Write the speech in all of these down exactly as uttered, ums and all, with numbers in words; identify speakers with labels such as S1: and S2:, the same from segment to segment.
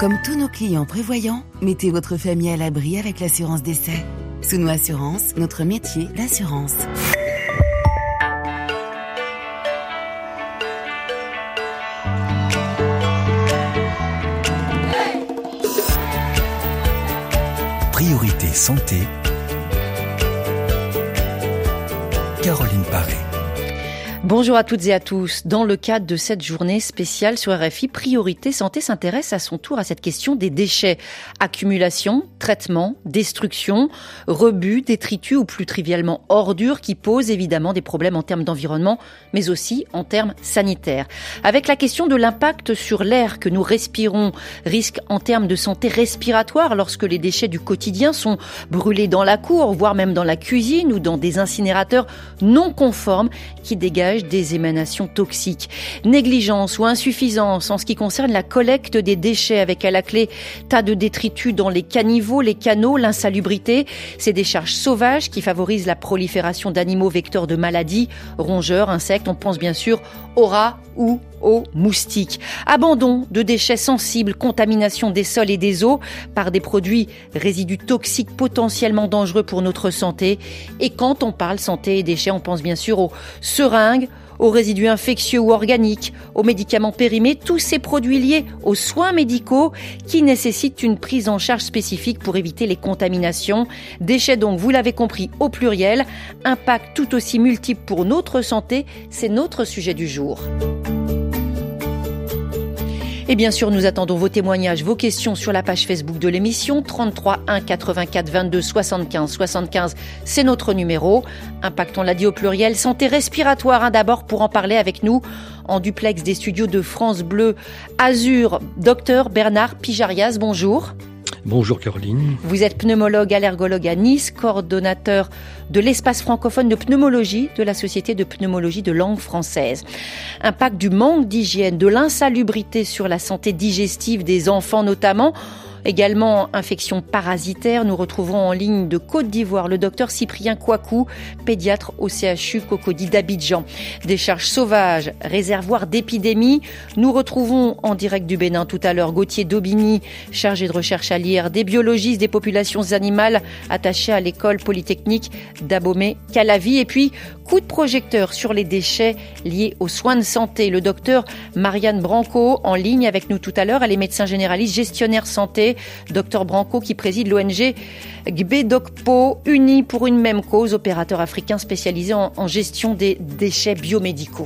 S1: Comme tous nos clients prévoyants, mettez votre famille à l'abri avec l'assurance décès. Souno Assurance, notre métier, l'assurance.
S2: Priorité santé. Caroline Paré.
S3: Bonjour à toutes et à tous. Dans le cadre de cette journée spéciale sur R F I, Priorité Santé s'intéresse à son tour à cette question des déchets. Accumulation, traitement, destruction, rebut, détritus ou plus trivialement ordures qui posent évidemment des problèmes en termes d'environnement, mais aussi en termes sanitaires. Avec la question de l'impact sur l'air que nous respirons, risque en termes de santé respiratoire lorsque les déchets du quotidien sont brûlés dans la cour, voire même dans la cuisine ou dans des incinérateurs non conformes qui dégagent des émanations toxiques. Négligence ou insuffisance en ce qui concerne la collecte des déchets avec à la clé tas de détritus dans les caniveaux, les canaux, l'insalubrité, ces décharges sauvages qui favorisent la prolifération d'animaux vecteurs de maladies, rongeurs, insectes, on pense bien sûr aux rats ou aux moustiques. Abandon de déchets sensibles, contamination des sols et des eaux par des produits résidus toxiques potentiellement dangereux pour notre santé. Et quand on parle santé et déchets, on pense bien sûr aux seringues, aux résidus infectieux ou organiques, aux médicaments périmés, tous ces produits liés aux soins médicaux qui nécessitent une prise en charge spécifique pour éviter les contaminations. Déchets donc, vous l'avez compris, au pluriel, impact tout aussi multiple pour notre santé, c'est notre sujet du jour. Et bien sûr, nous attendons vos témoignages, vos questions sur la page Facebook de l'émission. trente-trois un quatre-vingt-quatre vingt-deux soixante-quinze soixante-quinze, c'est notre numéro. Impact, on l'a dit au pluriel. Santé respiratoire, hein, d'abord, pour en parler avec nous, en duplex des studios de France Bleu Azur, docteur Bernard Pijarias, bonjour.
S4: Bonjour Caroline.
S3: Vous êtes pneumologue, allergologue à Nice, coordonnateur de l'espace francophone de pneumologie de la Société de pneumologie de langue française. Impact du manque d'hygiène, de l'insalubrité sur la santé digestive des enfants notamment. Également, infection parasitaire. Nous retrouvons en ligne de Côte d'Ivoire le docteur Cyprien Kouakou, pédiatre au C H U Cocody d'Abidjan. Décharges sauvages, réservoirs d'épidémie. Nous retrouvons en direct du Bénin tout à l'heure Gauthier Daubigny, chargé de recherche à l'I R D, biologiste des populations animales, attaché à l'école polytechnique d'Abomey-Calavi. Et puis, coup de projecteur sur les déchets liés aux soins de santé. Le docteur Marianne Branco, en ligne avec nous tout à l'heure. Elle est médecin généraliste, gestionnaire santé. Docteur Branco qui préside l'O N G Gbedokpo, unis pour une même cause, opérateur africain spécialisé en, en gestion des déchets biomédicaux.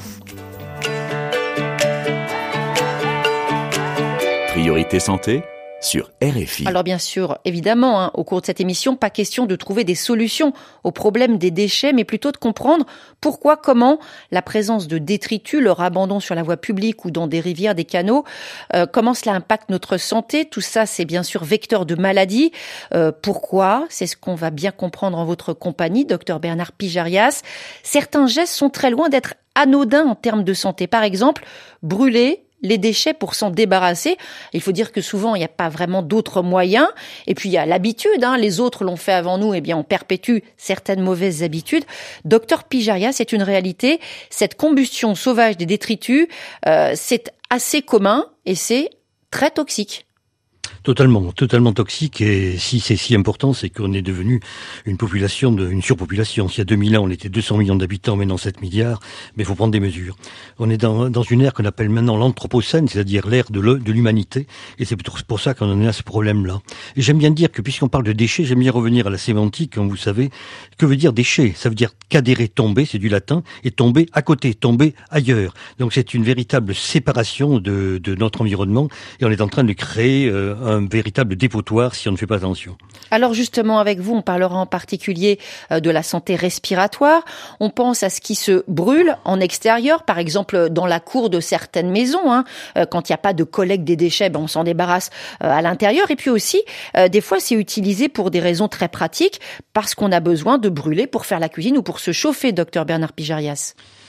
S2: Priorité santé sur R F I.
S3: Alors bien sûr, évidemment, hein, au cours de cette émission, pas question de trouver des solutions au problème des déchets, mais plutôt de comprendre pourquoi, comment la présence de détritus, leur abandon sur la voie publique ou dans des rivières, des canaux, euh, comment cela impacte notre santé. Tout ça, c'est bien sûr vecteur de maladies. Euh, pourquoi ? C'est ce qu'on va bien comprendre en votre compagnie, docteur Bernard Pijarias. Certains gestes sont très loin d'être anodins en termes de santé. Par exemple, brûler les déchets pour s'en débarrasser. Il faut dire que souvent, il n'y a pas vraiment d'autres moyens. Et puis, il y a l'habitude. Hein. Les autres l'ont fait avant nous. Eh bien, on perpétue certaines mauvaises habitudes. Docteur Pijarias, c'est une réalité. Cette combustion sauvage des détritus, euh, c'est assez commun et c'est très toxique.
S4: Totalement, totalement toxique. Et si c'est si important, c'est qu'on est devenu une population, de, une surpopulation. S'il y a deux mille ans, on était deux cents millions d'habitants, maintenant sept milliards. Mais il faut prendre des mesures. On est dans, dans une ère qu'on appelle maintenant l'anthropocène, c'est-à-dire l'ère de, le, de l'humanité. Et c'est pour ça qu'on en est à ce problème-là. Et j'aime bien dire que puisqu'on parle de déchets, j'aime bien revenir à la sémantique, comme vous savez. Que veut dire déchet ? Ça veut dire cadérer, tomber, c'est du latin, et tomber à côté, tomber ailleurs. Donc c'est une véritable séparation de, de notre environnement. Et on est en train de créer euh, un un véritable dépotoir si on ne fait pas attention.
S3: Alors justement, avec vous, on parlera en particulier de la santé respiratoire. On pense à ce qui se brûle en extérieur, par exemple dans la cour de certaines maisons. Hein. Quand il n'y a pas de collecte des déchets, ben on s'en débarrasse à l'intérieur. Et puis aussi, des fois, c'est utilisé pour des raisons très pratiques, parce qu'on a besoin de brûler pour faire la cuisine ou pour se chauffer, docteur Bernard Pijarias.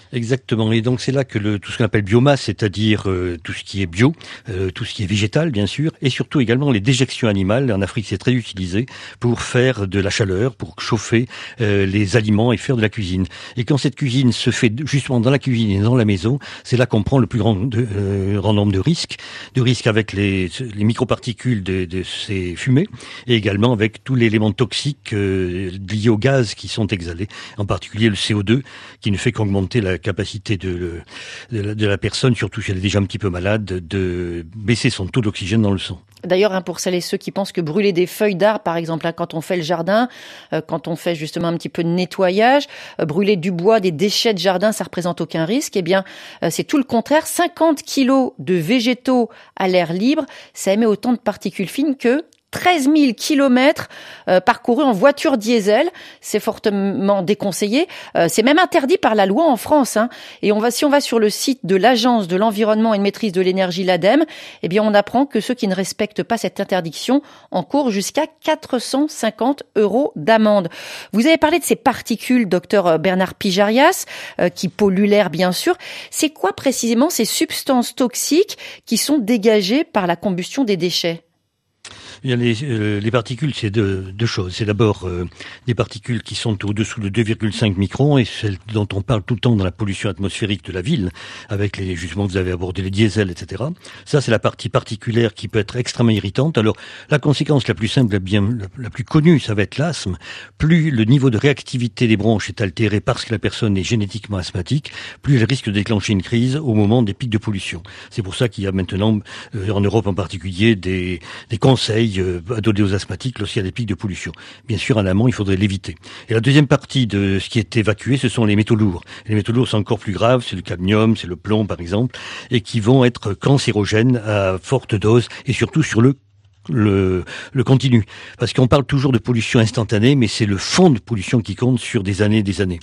S4: Exactement. Et donc c'est là que le, tout ce qu'on appelle biomasse, c'est-à-dire euh, tout ce qui est bio, euh, tout ce qui est végétal bien sûr, et surtout également les déjections animales. En Afrique, c'est très utilisé pour faire de la chaleur, pour chauffer euh, les aliments et faire de la cuisine. Et quand cette cuisine se fait justement dans la cuisine et dans la maison, c'est là qu'on prend le plus grand, de, euh, grand nombre de risques, de risques avec les, les microparticules de, de ces fumées, et également avec tous les éléments toxiques euh, liés aux gaz qui sont exhalés, en particulier le C O deux, qui ne fait qu'augmenter la capacité de, de, la, de la personne, surtout si elle est déjà un petit peu malade, de baisser son taux d'oxygène dans le sang.
S3: D'ailleurs, hein, pour celles et ceux qui pensent que brûler des feuilles d'arbre, par exemple, hein, quand on fait le jardin, euh, quand on fait justement un petit peu de nettoyage, euh, brûler du bois, des déchets de jardin, ça représente aucun risque. Eh bien, euh, c'est tout le contraire. cinquante kilos de végétaux à l'air libre, ça émet autant de particules fines que treize mille kilomètres euh, parcourus en voiture diesel. C'est fortement déconseillé. Euh, c'est même interdit par la loi en France. Hein. Et on va, si on va sur le site de l'Agence de l'environnement et de maîtrise de l'énergie, l'ADEME, eh bien, on apprend que ceux qui ne respectent pas cette interdiction encourent jusqu'à quatre cent cinquante euros d'amende. Vous avez parlé de ces particules, docteur Bernard Pyjarias, euh, qui polluent l'air, bien sûr. C'est quoi précisément ces substances toxiques qui sont dégagées par la combustion des déchets ?
S4: Il y a les, euh, les particules, c'est deux, deux choses. C'est d'abord euh, des particules qui sont au-dessous de deux virgule cinq microns et celles dont on parle tout le temps dans la pollution atmosphérique de la ville, avec les, justement, vous avez abordé les diesels, et cetera. Ça, c'est la partie particulière qui peut être extrêmement irritante. Alors, la conséquence la plus simple, la, bien, la, la plus connue, ça va être l'asthme. Plus le niveau de réactivité des bronches est altéré parce que la personne est génétiquement asthmatique, plus elle risque de déclencher une crise au moment des pics de pollution. C'est pour ça qu'il y a maintenant, euh, en Europe en particulier, des, des conseils à donner aux asthmatiques lorsqu'il y a des pics de pollution. Bien sûr, en amont, il faudrait l'éviter. Et la deuxième partie de ce qui est évacué, ce sont les métaux lourds. Les métaux lourds sont encore plus graves, c'est le cadmium, c'est le plomb par exemple, et qui vont être cancérogènes à forte dose et surtout sur le le, le continu. Parce qu'on parle toujours de pollution instantanée, mais c'est le fond de pollution qui compte sur des années et des années.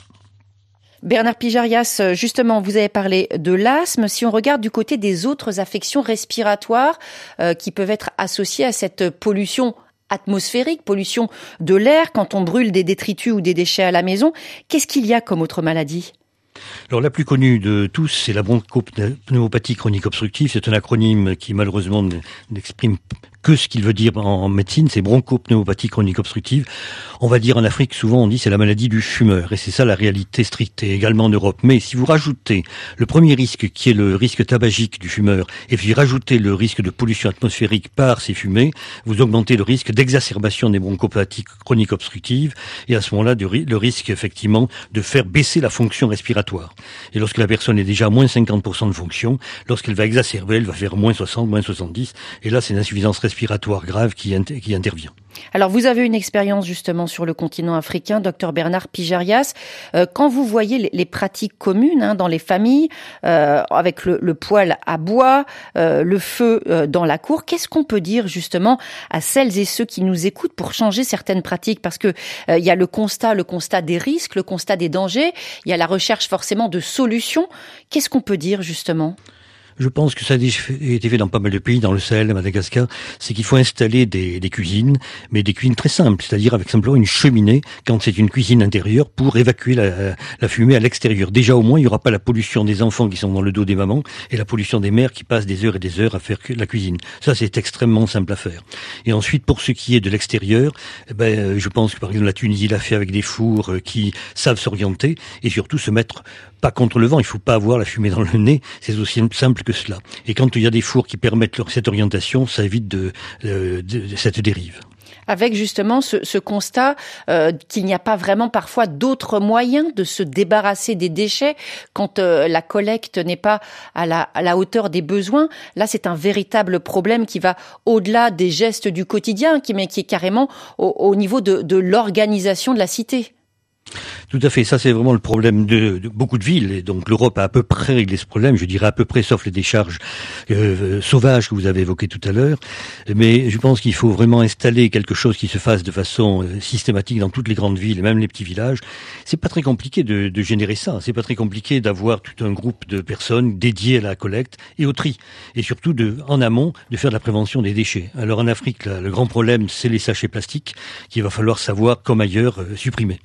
S3: Bernard Pyjarias, justement, vous avez parlé de l'asthme. Si on regarde du côté des autres affections respiratoires euh, qui peuvent être associées à cette pollution atmosphérique, pollution de l'air, quand on brûle des détritus ou des déchets à la maison, qu'est-ce qu'il y a comme autre maladie ?
S4: Alors la plus connue de tous, c'est la bronchopneumopathie chronique obstructive. C'est un acronyme qui malheureusement n'exprime que ce qu'il veut dire en médecine, c'est bronchopneumopathie chronique obstructive. On va dire en Afrique, souvent on dit c'est la maladie du fumeur, et c'est ça la réalité stricte, et également en Europe. Mais si vous rajoutez le premier risque, qui est le risque tabagique du fumeur, et puis rajoutez le risque de pollution atmosphérique par ces fumées, vous augmentez le risque d'exacerbation des bronchopathies chroniques obstructives, et à ce moment-là, le risque effectivement de faire baisser la fonction respiratoire. Et lorsque la personne est déjà à moins cinquante pour cent de fonction, lorsqu'elle va exacerber, elle va faire moins soixante, moins soixante-dix, et là c'est une insuffisance respiratoire respiratoire grave qui, inter- qui intervient.
S3: Alors vous avez une expérience justement sur le continent africain, docteur Bernard Pyjarias. Euh, quand vous voyez les, les pratiques communes hein, dans les familles, euh, avec le, le poêle à bois, euh, le feu euh, dans la cour, qu'est-ce qu'on peut dire justement à celles et ceux qui nous écoutent pour changer certaines pratiques ? Parce que euh, il y a le constat, le constat des risques, le constat des dangers, il y a la recherche forcément de solutions. Qu'est-ce qu'on peut dire justement ?
S4: Je pense que ça a été fait dans pas mal de pays, dans le Sahel, à Madagascar, c'est qu'il faut installer des, des cuisines, mais des cuisines très simples, c'est-à-dire avec simplement une cheminée, quand c'est une cuisine intérieure, pour évacuer la, la fumée à l'extérieur. Déjà, au moins, il n'y aura pas la pollution des enfants qui sont dans le dos des mamans, et la pollution des mères qui passent des heures et des heures à faire la cuisine. Ça, c'est extrêmement simple à faire. Et ensuite, pour ce qui est de l'extérieur, eh ben, je pense que par exemple la Tunisie l'a fait avec des fours qui savent s'orienter, et surtout se mettre pas contre le vent. Il faut pas avoir la fumée dans le nez, c'est aussi simple que cela. Et quand il y a des fours qui permettent leur, cette orientation, ça évite de, de, de cette dérive.
S3: Avec justement ce, ce constat euh, qu'il n'y a pas vraiment parfois d'autres moyens de se débarrasser des déchets quand euh, la collecte n'est pas à la, à la hauteur des besoins. Là, c'est un véritable problème qui va au-delà des gestes du quotidien, qui, mais qui est carrément au, au niveau de, de l'organisation de la cité.
S4: Tout à fait, ça c'est vraiment le problème de, de beaucoup de villes, et donc l'Europe a à peu près réglé ce problème, je dirais à peu près, sauf les décharges euh, sauvages que vous avez évoquées tout à l'heure, mais je pense qu'il faut vraiment installer quelque chose qui se fasse de façon euh, systématique dans toutes les grandes villes, et même les petits villages. C'est pas très compliqué de, de générer ça, c'est pas très compliqué d'avoir tout un groupe de personnes dédiées à la collecte et au tri, et surtout de, en amont, de faire de la prévention des déchets. Alors en Afrique, là, le grand problème, c'est les sachets plastiques qu'il va falloir savoir, comme ailleurs, euh, supprimer.
S3: Et certains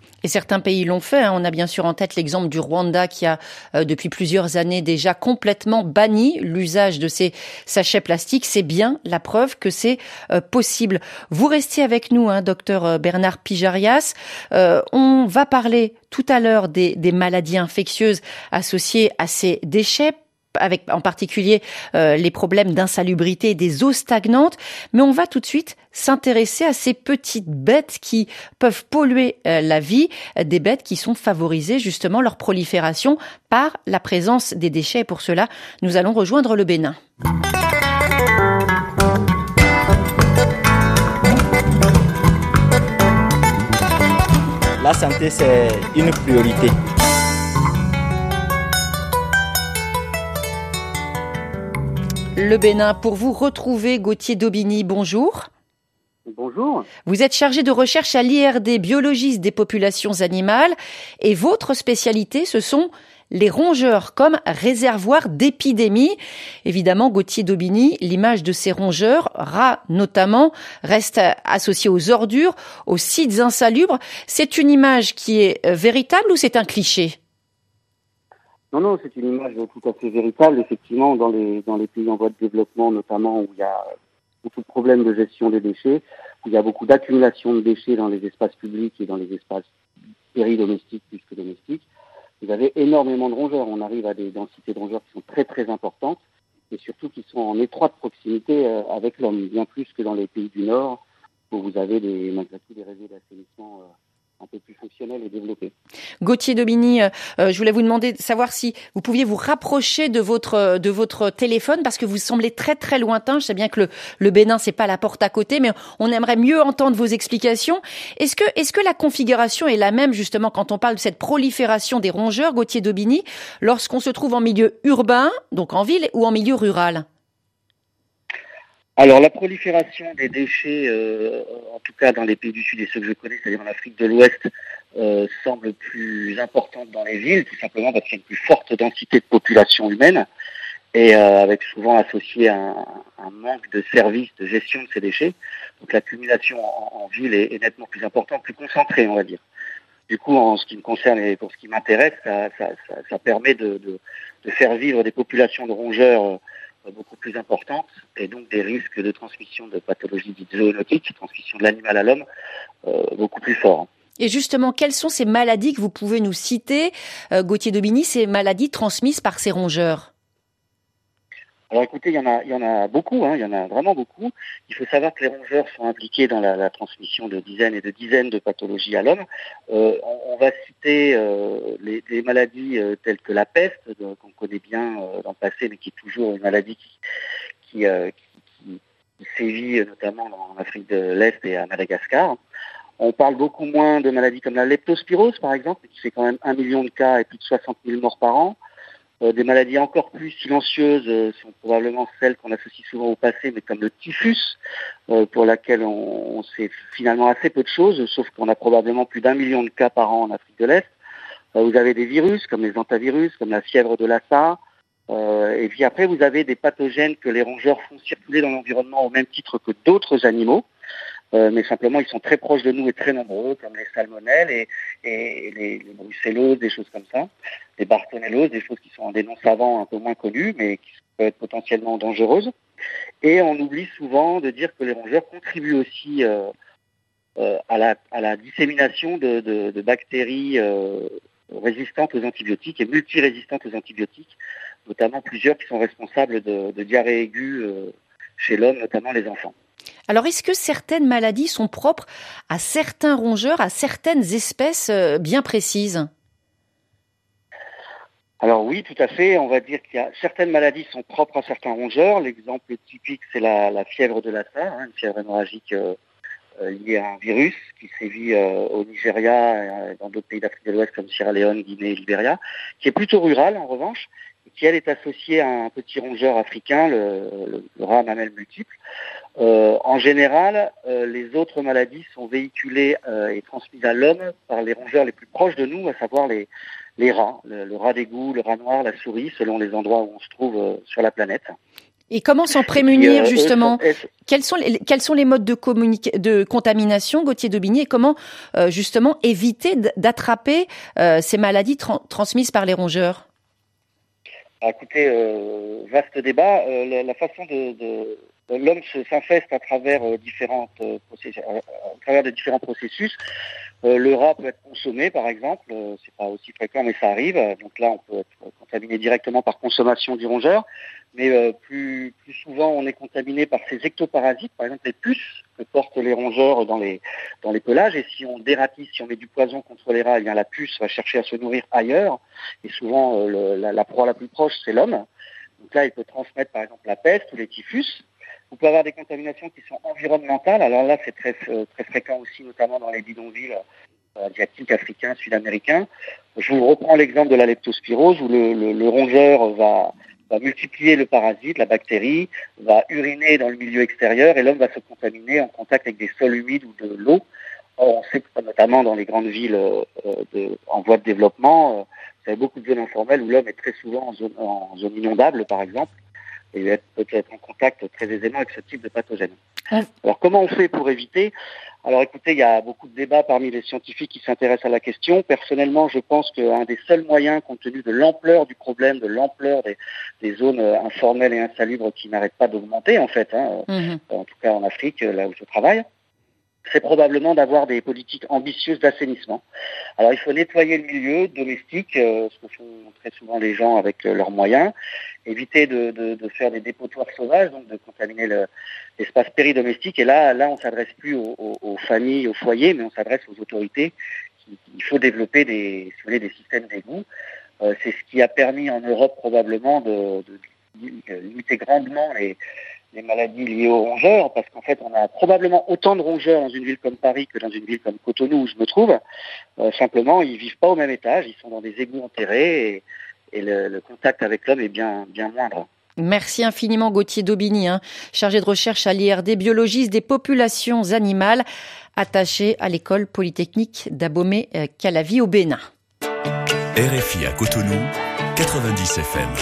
S3: certains pays l'ont fait. Hein. On a bien sûr en tête l'exemple du Rwanda qui a, euh, depuis plusieurs années déjà complètement banni l'usage de ces sachets plastiques. C'est bien la preuve que c'est euh, possible. Vous restez avec nous, hein, docteur Bernard Pijarias. Euh, on va parler tout à l'heure des, des maladies infectieuses associées à ces déchets, avec en particulier euh, les problèmes d'insalubrité des eaux stagnantes. Mais on va tout de suite s'intéresser à ces petites bêtes qui peuvent polluer euh, la vie, des bêtes qui sont favorisées justement leur prolifération par la présence des déchets. Et pour cela, nous allons rejoindre le Bénin.
S5: La santé, c'est une priorité.
S3: Le Bénin, pour vous retrouver, Gauthier Daubigny, bonjour.
S6: Bonjour.
S3: Vous êtes chargé de recherche à l'I R D, biologiste des populations animales, et votre spécialité, ce sont les rongeurs comme réservoir d'épidémie. Évidemment, Gauthier Daubigny, l'image de ces rongeurs, rats notamment, reste associée aux ordures, aux sites insalubres. C'est une image qui est véritable ou c'est un cliché ?
S6: Non, non, c'est une image tout à fait véritable. Effectivement, dans les dans les pays en voie de développement, notamment où il y a beaucoup de problèmes de gestion des déchets, où il y a beaucoup d'accumulation de déchets dans les espaces publics et dans les espaces péridomestiques plus que domestiques, vous avez énormément de rongeurs. On arrive à des densités de rongeurs qui sont très très importantes et surtout qui sont en étroite proximité euh, avec l'homme, bien plus que dans les pays du Nord où vous avez des, malgré tout des réseaux d'assainissement euh, un peu plus fonctionnel et développé.
S3: Gauthier Daubigny, euh, je voulais vous demander de savoir si vous pouviez vous rapprocher de votre de votre téléphone parce que vous semblez très très lointain. Je sais bien que le, le Bénin c'est pas la porte à côté, mais on aimerait mieux entendre vos explications. Est-ce que est-ce que la configuration est la même justement quand on parle de cette prolifération des rongeurs, Gauthier Daubigny, lorsqu'on se trouve en milieu urbain, donc en ville, ou en milieu rural ?
S6: Alors la prolifération des déchets, euh, en tout cas dans les pays du Sud et ceux que je connais, c'est-à-dire en Afrique de l'Ouest, euh, semble plus importante dans les villes, tout simplement parce qu'il y a une plus forte densité de population humaine et euh, avec souvent associé un, un manque de services de gestion de ces déchets. Donc l'accumulation en, en ville est, est nettement plus importante, plus concentrée, on va dire. Du coup, en ce qui me concerne et pour ce qui m'intéresse, ça, ça, ça, ça permet de, de, de faire vivre des populations de rongeurs beaucoup plus importantes et donc des risques de transmission de pathologies dites zoonotiques, transmission de l'animal à l'homme, euh, beaucoup plus forts.
S3: Et justement, quelles sont ces maladies que vous pouvez nous citer, euh, Gauthier Daubigny, ces maladies transmises par ces rongeurs ?
S6: Alors écoutez, il y en a, il y en a beaucoup, hein, il y en a vraiment beaucoup. Il faut savoir que les rongeurs sont impliqués dans la, la transmission de dizaines et de dizaines de pathologies à l'homme. Euh, on, on va citer euh, les, les maladies euh, telles que la peste, euh, qu'on connaît bien euh, dans le passé, mais qui est toujours une maladie qui, qui, euh, qui, qui sévit euh, notamment en Afrique de l'Est et à Madagascar. On parle beaucoup moins de maladies comme la leptospirose, par exemple, qui fait quand même un million de cas et plus de soixante mille morts par an. Euh, des maladies encore plus silencieuses euh, sont probablement celles qu'on associe souvent au passé, mais comme le typhus, euh, pour laquelle on, on sait finalement assez peu de choses, sauf qu'on a probablement plus d'un million de cas par an en Afrique de l'Est. Euh, vous avez des virus comme les hantavirus, comme la fièvre de Lassa, euh, et puis après vous avez des pathogènes que les rongeurs font circuler dans l'environnement au même titre que d'autres animaux. Euh, mais simplement ils sont très proches de nous et très nombreux, comme les salmonelles et, et les, les brucelloses, des choses comme ça, les bartonelloses, des choses qui sont des noms savants un peu moins connus, mais qui peuvent être potentiellement dangereuses. Et on oublie souvent de dire que les rongeurs contribuent aussi euh, euh, à, la, à la dissémination de, de, de bactéries euh, résistantes aux antibiotiques et multirésistantes aux antibiotiques, notamment plusieurs qui sont responsables de, de diarrhée aiguë euh, chez l'homme, notamment les enfants.
S3: Alors, est-ce que certaines maladies sont propres à certains rongeurs, à certaines espèces bien précises ?
S6: Alors oui, tout à fait. On va dire qu'il y a certaines maladies qui sont propres à certains rongeurs. L'exemple typique, c'est la, la fièvre de Lassa, hein, une fièvre hémorragique euh, liée à un virus qui sévit euh, au Nigeria et dans d'autres pays d'Afrique de l'Ouest comme Sierra Leone, Guinée et Libéria, qui est plutôt rurale en revanche, et qui elle est associée à un petit rongeur africain, le, le, le rat à mamelles multiples. Euh, en général, euh, les autres maladies sont véhiculées euh, et transmises à l'homme par les rongeurs les plus proches de nous, à savoir les, les rats, le, le rat d'égout, le rat noir, la souris, selon les endroits où on se trouve euh, sur la planète.
S3: Et comment s'en prémunir,
S6: euh,
S3: justement
S6: elles sont, elles...
S3: Quels sont les, quels sont les modes de, communica- de contamination, Gauthier Daubigny, et comment, euh, justement, éviter d'attraper euh, ces maladies tra- transmises par les rongeurs?
S6: Ah, écoutez, euh, vaste débat. Euh, la, la façon de... de... L'homme s'infeste à travers euh, différentes euh, processus, à, à travers de différents processus. Euh, le rat peut être consommé, par exemple. Euh, c'est pas aussi fréquent, mais ça arrive. Donc là, on peut être contaminé directement par consommation du rongeur. Mais euh, plus, plus souvent, on est contaminé par ces ectoparasites, par exemple les puces que portent les rongeurs dans les dans les pelages. Et si on dératisse, si on met du poison contre les rats, eh bien la puce va chercher à se nourrir ailleurs. Et souvent, euh, le, la, la proie la plus proche, c'est l'homme. Donc là, il peut transmettre, par exemple, la peste ou les typhus. Vous pouvez avoir des contaminations qui sont environnementales. Alors là, c'est très très fréquent aussi, notamment dans les bidonvilles asiatiques, africains, sud-américains. Je vous reprends l'exemple de la leptospirose, où le, le, le rongeur va, va multiplier le parasite, la bactérie, va uriner dans le milieu extérieur, et l'homme va se contaminer en contact avec des sols humides ou de l'eau. Or, on sait que, notamment dans les grandes villes euh, de, en voie de développement, euh, vous avez beaucoup de zones informelles où l'homme est très souvent en zone, en zone inondable, par exemple, et peut être en contact très aisément avec ce type de pathogène. Mmh. Alors, comment on fait pour éviter ? Alors, écoutez, il y a beaucoup de débats parmi les scientifiques qui s'intéressent à la question. Personnellement, je pense qu'un des seuls moyens, compte tenu de l'ampleur du problème, de l'ampleur des, des zones informelles et insalubres qui n'arrêtent pas d'augmenter, en fait, hein, mmh. en tout cas en Afrique, là où je travaille, c'est probablement d'avoir des politiques ambitieuses d'assainissement. Alors, il faut nettoyer le milieu domestique, euh, ce que font très souvent les gens avec euh, leurs moyens, éviter de, de, de faire des dépotoirs sauvages, donc de contaminer le, l'espace péridomestique. Et là, là, on s'adresse plus aux, aux, aux familles, aux foyers, mais on s'adresse aux autorités. Il faut développer des, si vous voulez, des systèmes d'égouts. Euh, c'est ce qui a permis en Europe probablement de, de, de limiter grandement les les maladies liées aux rongeurs, parce qu'en fait, on a probablement autant de rongeurs dans une ville comme Paris que dans une ville comme Cotonou, où je me trouve. Euh, simplement, ils vivent pas au même étage, ils sont dans des égouts enterrés, et, et le, le contact avec l'homme est bien, bien moindre.
S3: Merci infiniment Gauthier Daubigny, hein, chargé de recherche à l'I R D, biologiste des populations animales, attaché à l'école polytechnique d'Abomey-Calavi au Bénin.
S2: R F I à Cotonou, quatre-vingt-dix F M.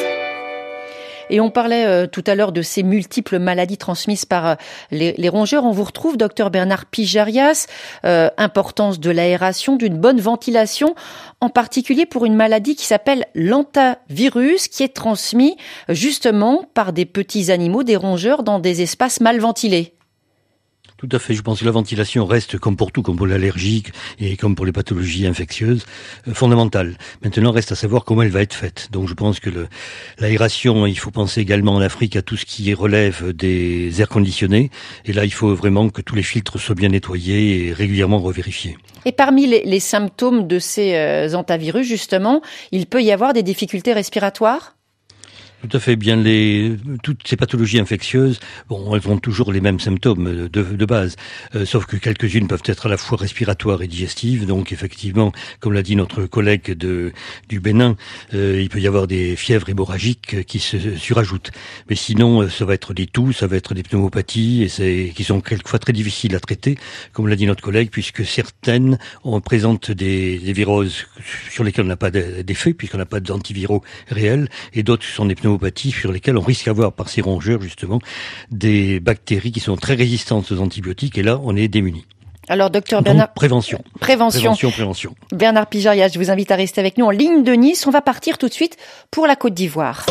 S3: Et on parlait euh, tout à l'heure de ces multiples maladies transmises par euh, les, les rongeurs. On vous retrouve, docteur Bernard Pijarias, euh, importance de l'aération, d'une bonne ventilation, en particulier pour une maladie qui s'appelle l'hantavirus, qui est transmis justement par des petits animaux, des rongeurs, dans des espaces mal ventilés.
S4: Tout à fait. Je pense que la ventilation reste, comme pour tout, comme pour l'allergie et comme pour les pathologies infectieuses, euh, fondamentale. Maintenant, reste à savoir comment elle va être faite. Donc, je pense que le, l'aération, il faut penser également en Afrique à tout ce qui relève des airs conditionnés. Et là, il faut vraiment que tous les filtres soient bien nettoyés et régulièrement revérifiés.
S3: Et parmi les, les symptômes de ces euh, hantavirus, justement, il peut y avoir des difficultés respiratoires ?
S4: Tout à fait. Bien, les toutes ces pathologies infectieuses, bon, elles ont toujours les mêmes symptômes de, de base, euh, sauf que quelques-unes peuvent être à la fois respiratoires et digestives. Donc, effectivement, comme l'a dit notre collègue de du Bénin, euh, il peut y avoir des fièvres hémorragiques qui se surajoutent. Mais sinon, ça va être des toux, ça va être des pneumopathies, et c'est qui sont quelquefois très difficiles à traiter, comme l'a dit notre collègue, puisque certaines on présente des, des viroses sur lesquelles on n'a pas d'effet, puisqu'on n'a pas d'antiviraux réels, et d'autres sont des pneumopathies sur lesquelles on risque d'avoir par ces rongeurs justement des bactéries qui sont très résistantes aux antibiotiques, et là on est démunis.
S3: Alors docteur Bernard,
S4: Donc, prévention.
S3: Prévention.
S4: Prévention, prévention.
S3: Bernard Pijarias, je vous invite à rester avec nous en ligne de Nice. On va partir tout de suite pour la Côte d'Ivoire.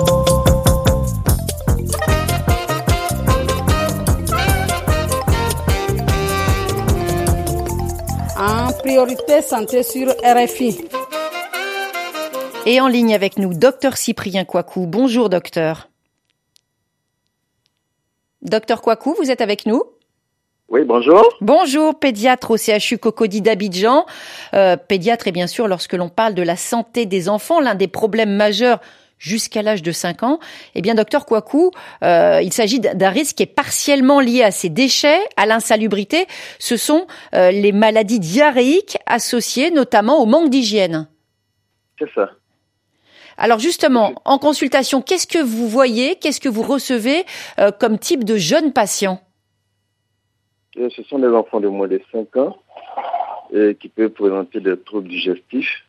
S7: En priorité santé sur R F I.
S3: Et en ligne avec nous, docteur Cyprien Kouakou. Bonjour, docteur. Docteur Kouakou, vous êtes avec nous ?
S8: Oui, bonjour.
S3: Bonjour, pédiatre au C H U Cocody d'Abidjan. Euh, pédiatre, et bien sûr, lorsque l'on parle de la santé des enfants, l'un des problèmes majeurs jusqu'à l'âge de cinq ans, eh bien, docteur Kouakou, euh, il s'agit d'un risque qui est partiellement lié à ces déchets, à l'insalubrité. Ce sont euh, les maladies diarrhéiques associées notamment au manque d'hygiène.
S8: C'est ça.
S3: Alors justement, en consultation, qu'est-ce que vous voyez, qu'est-ce que vous recevez euh, comme type de jeunes patients ?
S8: Ce sont des enfants de moins de cinq ans euh, qui peuvent présenter des troubles digestifs,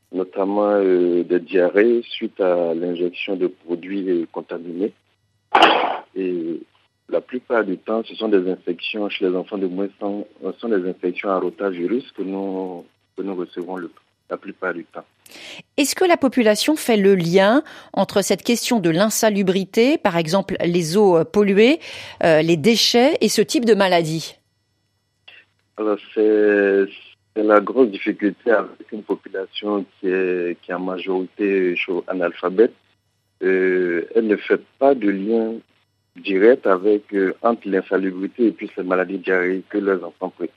S8: notamment euh, des diarrhées suite à l'injection de produits euh, contaminés. et la plupart du temps, ce sont des infections chez les enfants de moins de cent, ce sont des infections à rotavirus que nous, que nous recevons le, la plupart du temps.
S3: Est-ce que la population fait le lien entre cette question de l'insalubrité, par exemple les eaux polluées, euh, les déchets et ce type de maladie?
S8: Alors, c'est, c'est la grosse difficulté avec une population qui est, qui est en majorité analphabète. Euh, elle ne fait pas de lien direct avec, euh, entre l'insalubrité et puis ces maladies diarrhéiques que leurs enfants présentent.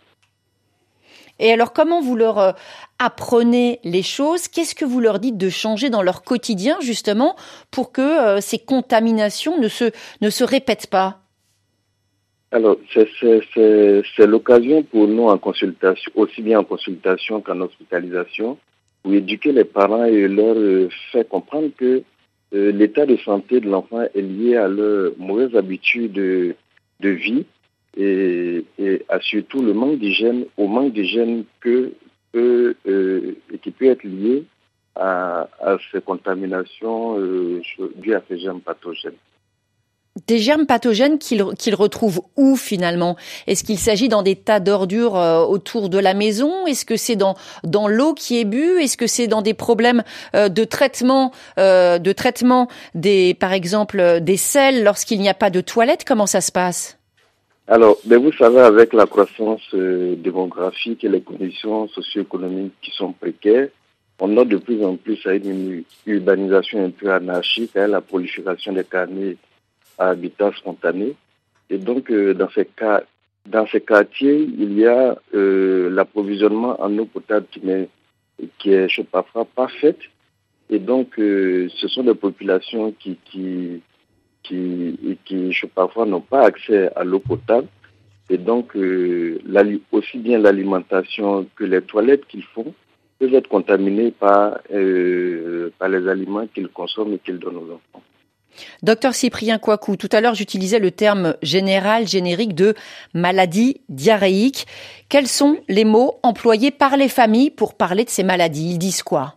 S3: Et alors, comment vous leur euh, apprenez les choses? Qu'est-ce que vous leur dites de changer dans leur quotidien, justement, pour que euh, ces contaminations ne se, ne se répètent pas?
S8: Alors, c'est, c'est, c'est, c'est l'occasion pour nous en consultation, aussi bien en consultation qu'en hospitalisation, pour éduquer les parents et leur euh, faire comprendre que euh, l'état de santé de l'enfant est lié à leurs mauvaises habitudes de, de vie et, et à surtout le manque d'hygiène, au manque d'hygiène que, que, euh, qui peut être lié à, à ces contaminations euh, dues à ces germes pathogènes.
S3: Des germes pathogènes qu'ils, qu'ils retrouvent où finalement? Est-ce qu'il s'agit dans des tas d'ordures euh, autour de la maison? Est-ce que c'est dans dans l'eau qui est bue? Est-ce que c'est dans des problèmes euh, de traitement euh, de traitement des par exemple euh, des selles lorsqu'il n'y a pas de toilette? Comment ça se passe?
S8: Alors, ben vous savez, avec la croissance euh, démographique et les conditions socio-économiques qui sont précaires, on note de plus en plus à une urbanisation un peu anarchique, à la prolifération des carnets à habitat spontané. Et donc, euh, dans ces cas, dans ces quartiers, il y a euh, l'approvisionnement en eau potable qui, n'est, qui est, je sais pas, pas faite. Et donc, euh, ce sont des populations qui, qui, qui, qui je sais pas, n'ont pas accès à l'eau potable. Et donc, euh, aussi bien l'alimentation que les toilettes qu'ils font peuvent être contaminées par, euh, par les aliments qu'ils consomment et qu'ils donnent aux enfants.
S3: Docteur Cyprien Kouakou, tout à l'heure j'utilisais le terme général, générique de maladie diarrhéique. Quels sont les mots employés par les familles pour parler de ces maladies? Ils disent quoi?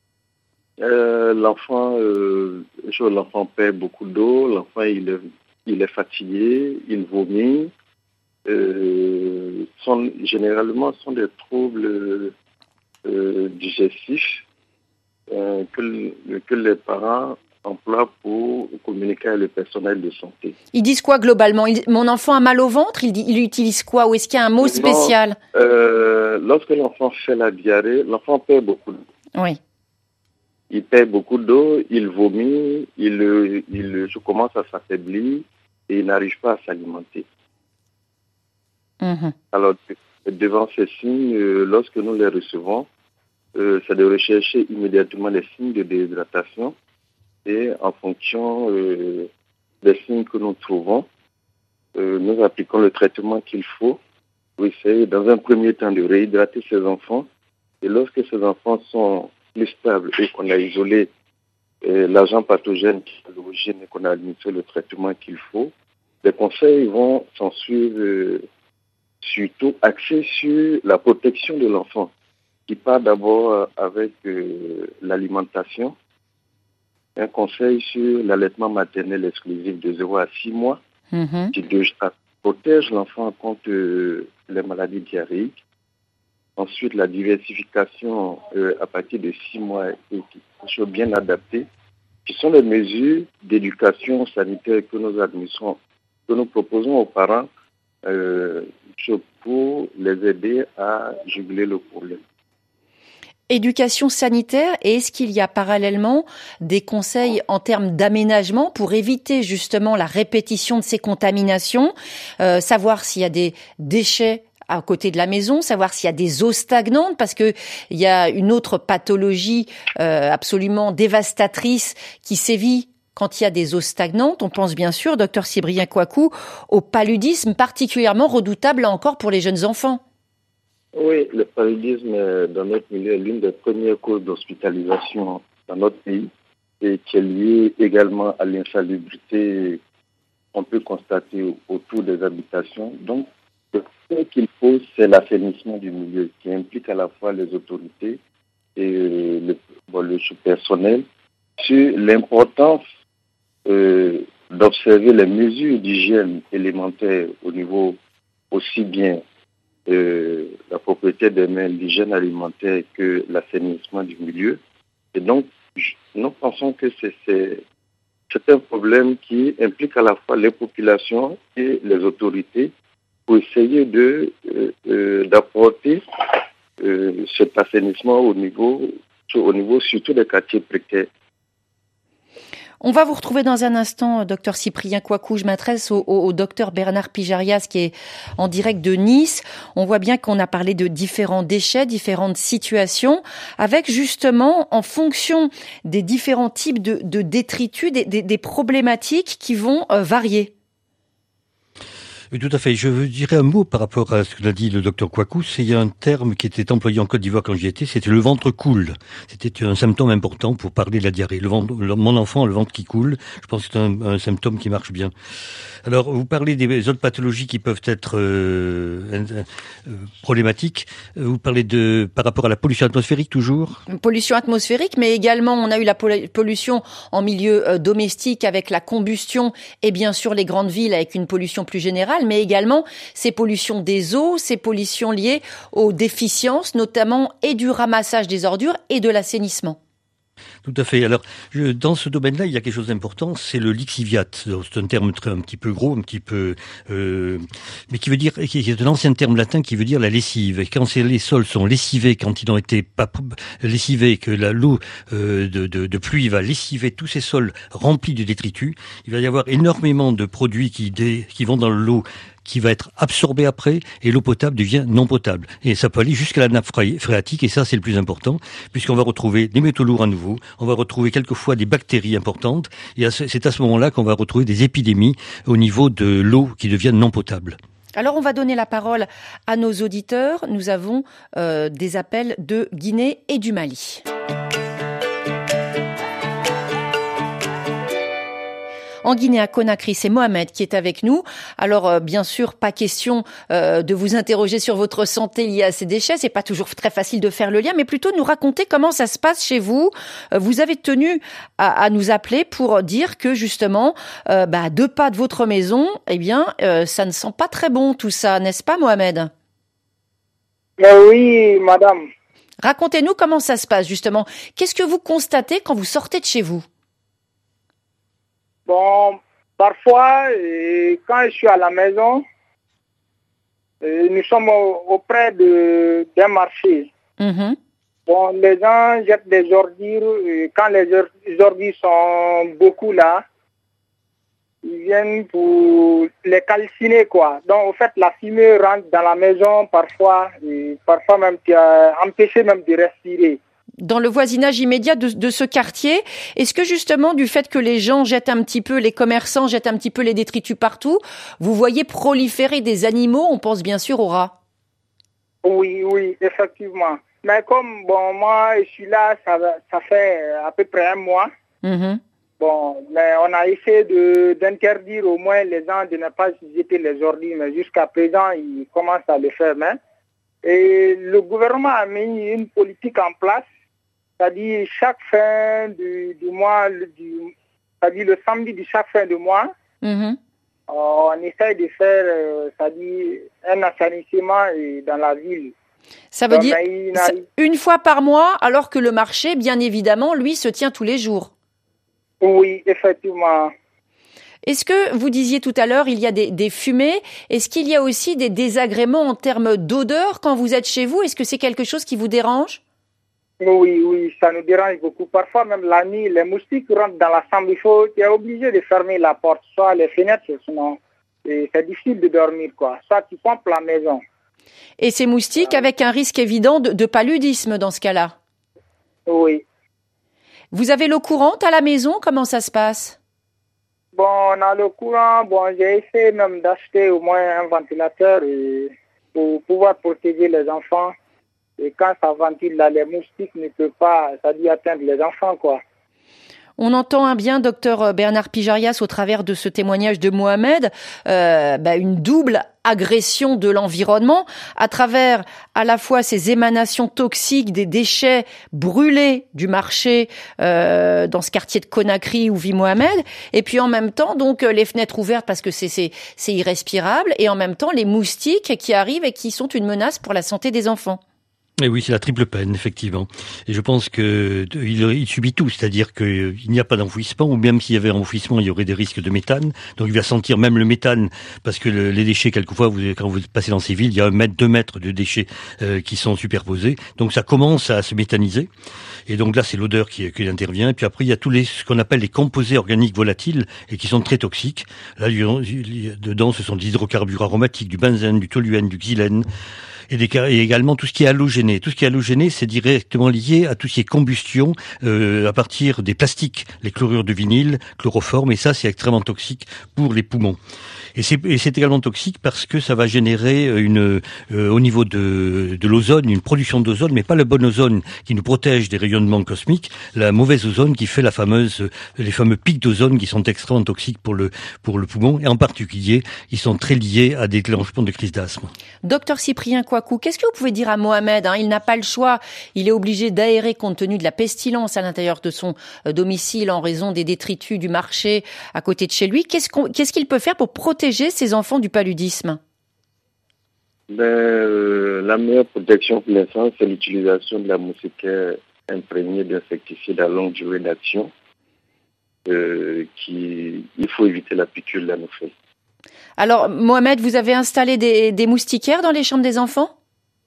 S8: euh, L'enfant, euh, l'enfant perd beaucoup d'eau, l'enfant il est, il est fatigué, il vomit. Euh, sont, généralement, ce sont des troubles euh, digestifs euh, que, que les parents emploie pour communiquer avec le personnel de santé.
S3: Ils disent quoi globalement? il, Mon enfant a mal au ventre? Il, dit, il utilise quoi? Ou est-ce qu'il y a un mot spécial?
S8: euh, Lorsque l'enfant fait la diarrhée, l'enfant perd beaucoup d'eau.
S3: Oui.
S8: Il perd beaucoup d'eau, il vomit, il, il je commence à s'affaiblir et il n'arrive pas à s'alimenter.
S3: Mmh.
S8: Alors, devant ces signes, lorsque nous les recevons, euh, c'est de rechercher immédiatement les signes de déshydratation. Et en fonction euh, des signes que nous trouvons, euh, nous appliquons le traitement qu'il faut pour essayer, dans un premier temps, de réhydrater ces enfants. Et lorsque ces enfants sont plus stables et qu'on a isolé euh, l'agent pathogène qui est à l'origine et qu'on a administré le traitement qu'il faut, les conseils vont s'en suivre euh, surtout axés sur la protection de l'enfant, qui part d'abord avec euh, l'alimentation. Un conseil sur l'allaitement maternel exclusif de zéro à six mois mmh. qui déjà protège l'enfant contre euh, les maladies diarrhéiques. Ensuite, la diversification euh, à partir de six mois et qui sont bien adaptées, qui sont les mesures d'éducation sanitaire que nous administrons, que nous proposons aux parents euh, pour les aider à juguler le problème.
S3: Éducation sanitaire, et est-ce qu'il y a parallèlement des conseils en termes d'aménagement pour éviter justement la répétition de ces contaminations, euh, savoir s'il y a des déchets à côté de la maison, savoir s'il y a des eaux stagnantes, parce que il y a une autre pathologie euh, absolument dévastatrice qui sévit quand il y a des eaux stagnantes. On pense bien sûr, docteur Cyprien Kouakou, au paludisme particulièrement redoutable là encore pour les jeunes enfants.
S8: Oui, le paludisme dans notre milieu est l'une des premières causes d'hospitalisation dans notre pays et qui est liée également à l'insalubrité qu'on peut constater autour des habitations. Donc, ce qu'il faut, c'est l'assainissement du milieu qui implique à la fois les autorités et le, bon, le personnel sur l'importance euh, d'observer les mesures d'hygiène élémentaires au niveau aussi bien euh, la propriété des mains, l'hygiène alimentaire que l'assainissement du milieu. Et donc, nous pensons que c'est, c'est, c'est un problème qui implique à la fois les populations et les autorités pour essayer de, euh, euh, d'apporter euh, cet assainissement au niveau, au niveau surtout des quartiers précaires.
S3: On va vous retrouver dans un instant, docteur Cyprien Kouakou. Je m'adresse au, au, au docteur Bernard Pijarias qui est en direct de Nice. On voit bien qu'on a parlé de différents déchets, différentes situations, avec justement, en fonction des différents types de, de détritus, des, des, des problématiques qui vont euh, varier.
S4: Oui, tout à fait. Je dirais un mot par rapport à ce que l'a dit le docteur Kouakou. C'est il y a un terme qui était employé en Côte d'Ivoire quand j'y étais, c'était le ventre coule. C'était un symptôme important pour parler de la diarrhée. Le ventre, le, mon enfant a le ventre qui coule. Je pense que c'est un, un symptôme qui marche bien. Alors, vous parlez des autres pathologies qui peuvent être euh, euh, problématiques. Vous parlez de par rapport à la pollution atmosphérique toujours.
S3: Pollution atmosphérique, mais également on a eu la pollution en milieu euh, domestique avec la combustion et bien sûr les grandes villes avec une pollution plus générale, mais également ces pollutions des eaux, ces pollutions liées aux déficiences, notamment et du ramassage des ordures et de l'assainissement.
S4: Tout à fait. Alors, je, dans ce domaine-là, il y a quelque chose d'important, c'est le lixiviate. C'est un terme très, un petit peu gros, un petit peu, euh, mais qui veut dire, qui est un ancien terme latin qui veut dire la lessive. Et quand les sols sont lessivés, quand ils ont été pas lessivés, que la l'eau euh, de, de, de pluie va lessiver tous ces sols remplis de détritus, il va y avoir énormément de produits qui, dé, qui vont dans l'eau, qui va être absorbé après, et l'eau potable devient non potable. Et ça peut aller jusqu'à la nappe phréatique, et ça c'est le plus important, puisqu'on va retrouver des métaux lourds à nouveau, on va retrouver quelquefois des bactéries importantes, et c'est à ce moment-là qu'on va retrouver des épidémies au niveau de l'eau qui devient non potable.
S3: Alors on va donner la parole à nos auditeurs. Nous avons euh, des appels de Guinée et du Mali. En Guinée, à Conakry, c'est Mohamed qui est avec nous. Alors, euh, bien sûr, pas question euh, de vous interroger sur votre santé liée à ces déchets. C'est pas toujours très facile de faire le lien, mais plutôt nous raconter comment ça se passe chez vous. Euh, vous avez tenu à, à nous appeler pour dire que justement, euh, bah, deux pas de votre maison, eh bien, euh, ça ne sent pas très bon tout ça, n'est-ce pas, Mohamed ?
S9: euh, Oui, madame.
S3: Racontez-nous comment ça se passe justement. Qu'est-ce que vous constatez quand vous sortez de chez vous ?
S9: Bon, parfois, et quand je suis à la maison, et nous sommes au, auprès de, d'un marché.
S3: Mm-hmm.
S9: Bon, les gens jettent des ordures. Et quand les, les ordures sont beaucoup là, ils viennent pour les calciner, quoi. Donc, au fait, la fumée rentre dans la maison parfois, et parfois même qui a empêché même de respirer.
S3: Dans le voisinage immédiat de, de ce quartier, est-ce que justement du fait que les gens jettent un petit peu, les commerçants jettent un petit peu les détritus partout, vous voyez proliférer des animaux? On pense bien sûr aux rats.
S9: Oui, oui, effectivement. Mais comme bon, moi je suis là, ça, ça fait à peu près un mois.
S3: Mm-hmm.
S9: Bon, mais on a essayé de, d'interdire au moins les gens de ne pas jeter les ordures, mais jusqu'à présent ils commencent à le faire. Mais et le gouvernement a mis une politique en place. C'est-à-dire chaque fin du, du mois, du, c'est-à-dire le samedi de chaque fin de mois,
S3: mm-hmm.
S9: on essaye de faire, euh, c'est-à-dire un assainissement dans la ville.
S3: Ça veut
S9: Donc,
S3: dire
S9: une,
S3: ça, une fois par mois, alors que le marché, bien évidemment, lui, se tient tous les jours.
S9: Oui, effectivement.
S3: Est-ce que, vous disiez tout à l'heure, il y a des, des fumées. Est-ce qu'il y a aussi des désagréments en termes d'odeur quand vous êtes chez vous? Est-ce que c'est quelque chose qui vous dérange?
S9: Oui, oui, ça nous dérange beaucoup. Parfois, même la nuit, les moustiques rentrent dans la chambre. Il faut, tu es obligé de fermer la porte, soit les fenêtres, sinon c'est difficile de dormir, quoi. Soit tu pompes la maison.
S3: Et ces moustiques euh... avec un risque évident de, de paludisme dans ce cas-là?
S9: Oui.
S3: Vous avez l'eau courante à la maison? Comment ça se passe?
S9: Bon, on a le courant. Bon, j'ai essayé même d'acheter au moins un ventilateur et pour pouvoir protéger les enfants. Et quand ça ventile là, les moustiques ne peuvent pas, ça dit atteindre les enfants, quoi.
S3: On entend hein, bien, docteur Bernard Pyjarias, au travers de ce témoignage de Mohamed, euh, bah, une double agression de l'environnement à travers à la fois ces émanations toxiques des déchets brûlés du marché euh, dans ce quartier de Conakry où vit Mohamed, et puis en même temps donc les fenêtres ouvertes parce que c'est c'est c'est irrespirable, et en même temps les moustiques qui arrivent et qui sont une menace pour la santé des enfants.
S4: Et oui, c'est la triple peine, effectivement. Et je pense que il, il subit tout, c'est-à-dire qu'il n'y a pas d'enfouissement, ou même s'il y avait enfouissement, il y aurait des risques de méthane. Donc il va sentir même le méthane, parce que le, les déchets, quelquefois, vous, quand vous passez dans ces villes, il y a un mètre, deux mètres de déchets euh, qui sont superposés. Donc ça commence à se méthaniser. Et donc là, c'est l'odeur qui, qui intervient. Et puis après, il y a tous les ce qu'on appelle les composés organiques volatiles et qui sont très toxiques. Là, dedans, ce sont des hydrocarbures aromatiques, du benzène, du toluène, du xylène. Et, des, et également tout ce qui est halogéné. Tout ce qui est halogéné, c'est directement lié à tout ce qui est combustion euh, à partir des plastiques, les chlorures de vinyle, chloroforme, et ça, c'est extrêmement toxique pour les poumons. Et c'est, et c'est également toxique parce que ça va générer une, euh, au niveau de, de l'ozone, une production d'ozone, mais pas le bon ozone qui nous protège des rayonnements cosmiques, la mauvaise ozone qui fait la fameuse, les fameux pics d'ozone qui sont extrêmement toxiques pour le, pour le poumon, et en particulier, ils sont très liés à des déclenchements de crise d'asthme.
S3: Docteur Cyprien Kouakou, qu'est-ce que vous pouvez dire à Mohamed hein? Il n'a pas le choix, il est obligé d'aérer compte tenu de la pestilence à l'intérieur de son domicile en raison des détritus du marché à côté de chez lui. Qu'est-ce, qu'on, qu'est-ce qu'il peut faire pour protéger ces enfants du paludisme?
S8: Ben, euh, la meilleure protection pour l'instant, c'est l'utilisation de la moustiquaire imprégnée d'insecticides à longue durée d'action. Euh, qui, il faut éviter la piqûre de l'anophèle.
S3: Alors, Mohamed, vous avez installé des, des moustiquaires dans les chambres des enfants?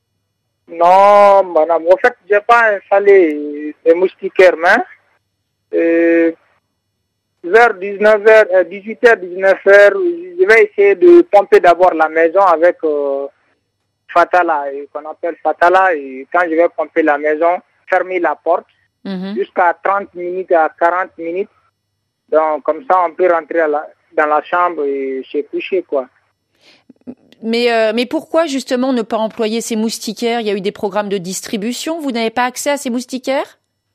S9: Non, madame. En fait, je n'ai pas installé des moustiquaires, mais euh, vers dix-neuf heures, dix-huit heures, dix-neuf heures, je vais essayer de pomper d'abord la maison avec euh, Fatala, qu'on appelle Fatala. Et quand je vais pomper la maison, fermer la porte mm-hmm. jusqu'à trente minutes à quarante minutes. Donc, comme ça, on peut rentrer à la, dans la chambre et se coucher, quoi.
S3: Mais, euh, mais pourquoi, justement, ne pas employer ces moustiquaires? Il y a eu des programmes de distribution. Vous n'avez pas accès à ces moustiquaires?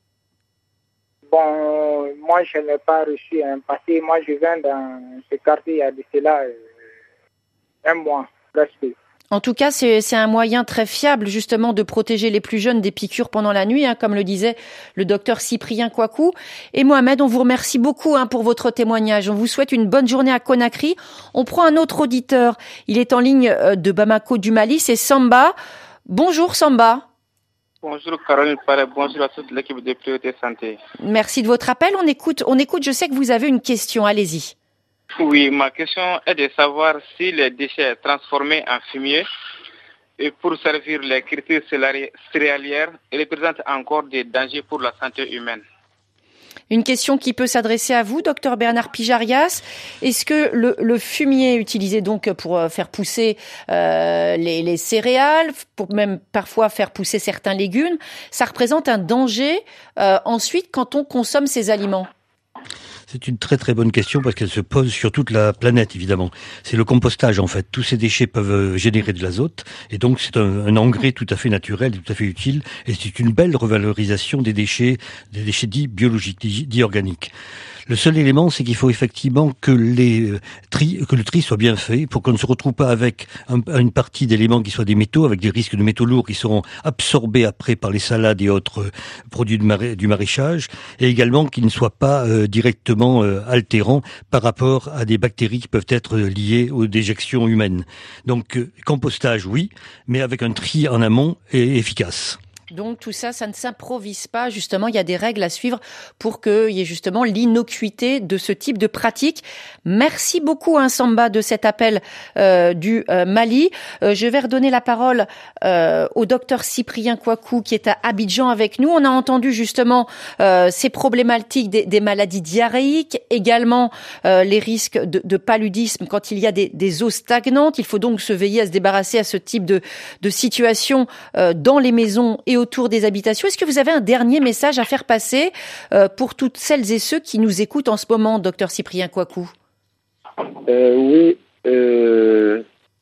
S9: Bon, moi, je n'ai pas reçu un passé. Moi, je viens dans ce quartier il y a de cela euh, un mois, presque.
S3: En tout cas, c'est, c'est un moyen très fiable, justement, de protéger les plus jeunes des piqûres pendant la nuit, hein, comme le disait le docteur Cyprien Kouakou. Et Mohamed, on vous remercie beaucoup hein, pour votre témoignage. On vous souhaite une bonne journée à Conakry. On prend un autre auditeur. Il est en ligne de Bamako du Mali, c'est Samba. Bonjour Samba.
S10: Bonjour Caroline Paré, bonjour à toute l'équipe de Priorité Santé.
S3: Merci de votre appel. On écoute, on écoute. Je sais que vous avez une question. Allez-y.
S10: Oui, ma question est de savoir si les déchets transformés en fumier et pour servir les cultures céréalières représentent encore des dangers pour la santé humaine.
S3: Une question qui peut s'adresser à vous, docteur Bernard Pyjarias. Est-ce que le, le fumier utilisé donc pour faire pousser euh, les, les céréales, pour même parfois faire pousser certains légumes, ça représente un danger euh, ensuite quand on consomme ces aliments?
S4: C'est une très très bonne question parce qu'elle se pose sur toute la planète évidemment. C'est le compostage en fait. Tous ces déchets peuvent générer de l'azote et donc c'est un, un engrais tout à fait naturel, tout à fait utile et c'est une belle revalorisation des déchets, des déchets dits biologiques, dits, dits organiques. Le seul élément, c'est qu'il faut effectivement que les tri, que le tri soit bien fait pour qu'on ne se retrouve pas avec un, une partie d'éléments qui soient des métaux, avec des risques de métaux lourds qui seront absorbés après par les salades et autres produits du, marais, du maraîchage, et également qu'ils ne soient pas euh, directement euh, altérants par rapport à des bactéries qui peuvent être liées aux déjections humaines. Donc, euh, compostage, oui, mais avec un tri en amont et efficace.
S3: Donc tout ça, ça ne s'improvise pas. Justement, il y a des règles à suivre pour qu'il y ait justement l'innocuité de ce type de pratique. Merci beaucoup, hein, Samba, de cet appel euh, du euh, Mali. Euh, je vais redonner la parole euh, au docteur Cyprien Kouakou qui est à Abidjan avec nous. On a entendu justement euh, ces problématiques des, des maladies diarrhéiques, également euh, les risques de, de paludisme quand il y a des, des eaux stagnantes. Il faut donc se veiller à se débarrasser à ce type de, de situation euh, dans les maisons et autour des habitations. Est-ce que vous avez un dernier message à faire passer euh, pour toutes celles et ceux qui nous écoutent en ce moment, docteur Cyprien Kouakou?
S8: euh, Oui, euh,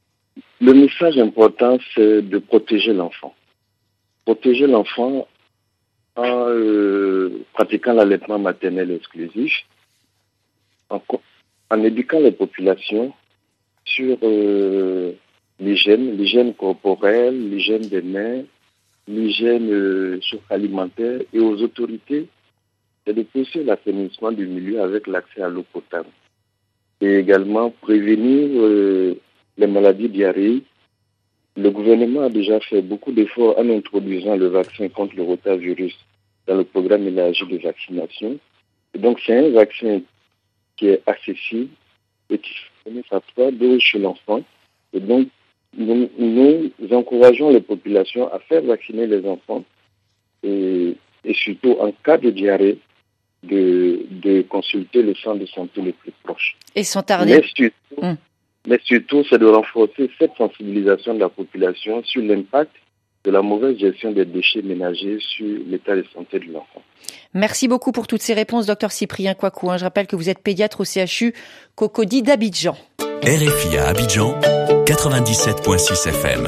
S8: le message important, c'est de protéger l'enfant. Protéger l'enfant en euh, pratiquant l'allaitement maternel exclusif, en, en éduquant les populations sur euh, l'hygiène, l'hygiène corporelle, l'hygiène des mains, l'hygiène euh, alimentaire, et aux autorités, c'est de pousser l'assainissement du milieu avec l'accès à l'eau potable. Et également prévenir euh, les maladies diarrhéiques. Le gouvernement a déjà fait beaucoup d'efforts en introduisant le vaccin contre le rotavirus dans le programme élargi de vaccination. Et donc c'est un vaccin qui est accessible et qui fournit à trois doses chez l'enfant. Et donc nous, nous encourageons les populations à faire vacciner les enfants et, et surtout en cas de diarrhée, de, de consulter le centre de santé le plus proche.
S3: Et sans tarder.
S8: Mais surtout, hum. mais surtout, c'est de renforcer cette sensibilisation de la population sur l'impact de la mauvaise gestion des déchets ménagers sur l'état de santé de l'enfant.
S3: Merci beaucoup pour toutes ces réponses, docteur Cyprien Kouakou. Je rappelle que vous êtes pédiatre au C H U Cocody d'Abidjan.
S2: R F I à Abidjan, quatre-vingt-dix-sept virgule six F M.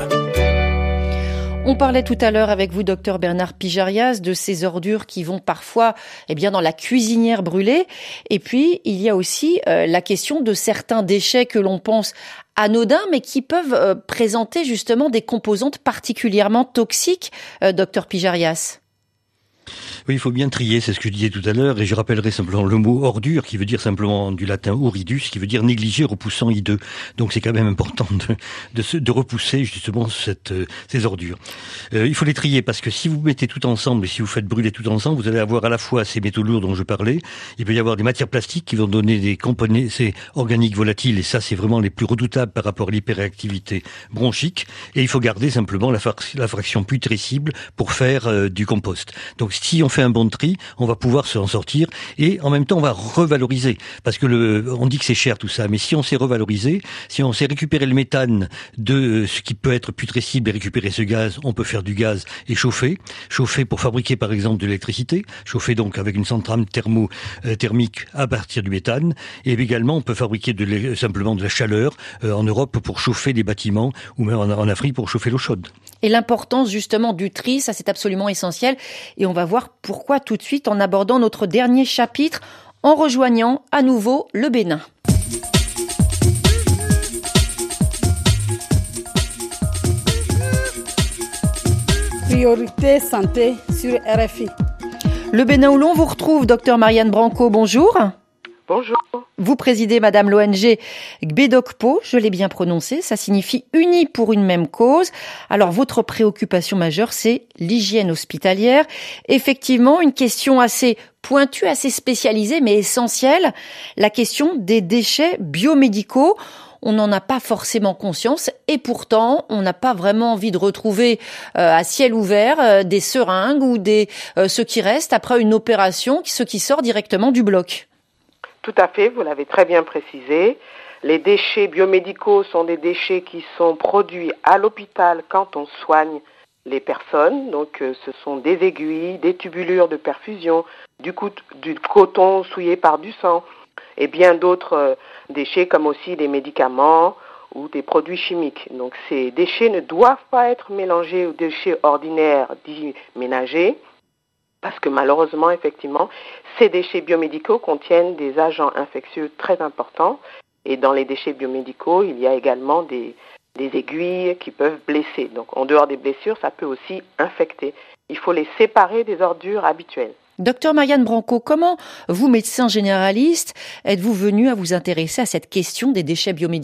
S3: On parlait tout à l'heure avec vous, docteur Bernard Pijarias, de ces ordures qui vont parfois, eh bien, dans la cuisinière brûlée. Et puis, il y a aussi euh, la question de certains déchets que l'on pense anodins, mais qui peuvent euh, présenter justement des composantes particulièrement toxiques, euh, docteur Pijarias.
S4: Oui, il faut bien trier, c'est ce que je disais tout à l'heure, et je rappellerai simplement le mot ordure, qui veut dire simplement du latin ouridus, qui veut dire négliger, repoussant, hideux. Donc c'est quand même important de, de, se, de repousser justement cette, euh, ces ordures. Euh, il faut les trier, parce que si vous mettez tout ensemble, et si vous faites brûler tout ensemble, vous allez avoir à la fois ces métaux lourds dont je parlais, il peut y avoir des matières plastiques qui vont donner des composés c'est organiques volatiles, et ça c'est vraiment les plus redoutables par rapport à l'hyperréactivité bronchique, et il faut garder simplement la, fra- la fraction putrescible pour faire euh, du compost. Donc si on fait un bon tri, on va pouvoir s'en sortir et en même temps on va revaloriser parce que le, on dit que c'est cher tout ça, mais si on sait revaloriser, si on sait récupérer le méthane de ce qui peut être putrescible et récupérer ce gaz, on peut faire du gaz et chauffer, chauffer pour fabriquer par exemple de l'électricité, chauffer donc avec une centrale thermo euh, thermique à partir du méthane, et également on peut fabriquer de simplement de la chaleur euh, en Europe pour chauffer des bâtiments ou même en, en Afrique pour chauffer l'eau chaude.
S3: Et l'importance justement du tri, ça c'est absolument essentiel et on va voir pourquoi tout de suite en abordant notre dernier chapitre en rejoignant à nouveau le Bénin.
S7: Priorité santé sur R F I.
S3: Le Bénin où l'on vous retrouve, docteur Marianne Branco, bonjour.
S11: Bonjour.
S3: Vous présidez, madame, l'O N G Gbedokpo, je l'ai bien prononcé, ça signifie unis pour une même cause. Alors, votre préoccupation majeure, c'est l'hygiène hospitalière. Effectivement, une question assez pointue, assez spécialisée, mais essentielle, la question des déchets biomédicaux. On n'en a pas forcément conscience et pourtant, on n'a pas vraiment envie de retrouver euh, à ciel ouvert euh, des seringues ou des euh, ce qui reste après une opération, ce qui sort directement du bloc.
S11: Tout à fait, vous l'avez très bien précisé. Les déchets biomédicaux sont des déchets qui sont produits à l'hôpital quand on soigne les personnes. Donc euh, ce sont des aiguilles, des tubulures de perfusion, du, coup, du coton souillé par du sang et bien d'autres euh, déchets comme aussi des médicaments ou des produits chimiques. Donc ces déchets ne doivent pas être mélangés aux déchets ordinaires dits ménagers. Parce que malheureusement, effectivement, ces déchets biomédicaux contiennent des agents infectieux très importants. Et dans les déchets biomédicaux, il y a également des, des aiguilles qui peuvent blesser. Donc en dehors des blessures, ça peut aussi infecter. Il faut les séparer des ordures habituelles.
S3: Docteur Marianne Branco, comment vous, médecin généraliste, êtes-vous venu à vous intéresser à cette question des déchets biomédicaux ?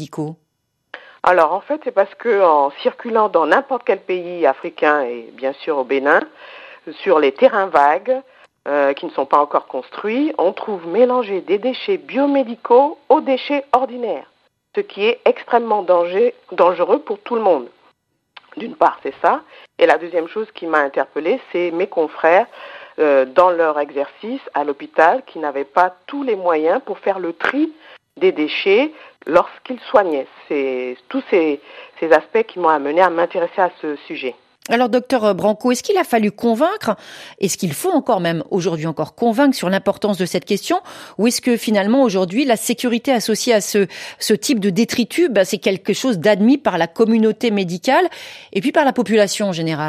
S11: Alors en fait, c'est parce qu'en circulant dans n'importe quel pays africain et bien sûr au Bénin, sur les terrains vagues euh, qui ne sont pas encore construits, on trouve mélanger des déchets biomédicaux aux déchets ordinaires, ce qui est extrêmement danger, dangereux pour tout le monde. D'une part, c'est ça. Et la deuxième chose qui m'a interpellée, c'est mes confrères euh, dans leur exercice à l'hôpital qui n'avaient pas tous les moyens pour faire le tri des déchets lorsqu'ils soignaient. C'est tous ces, ces aspects qui m'ont amené à m'intéresser à ce sujet.
S3: Alors, docteur Branco, est-ce qu'il a fallu convaincre, est-ce qu'il faut encore même aujourd'hui encore convaincre sur l'importance de cette question, ou est-ce que finalement aujourd'hui la sécurité associée à ce, ce type de détritus, ben, c'est quelque chose d'admis par la communauté médicale et puis par la population en général ?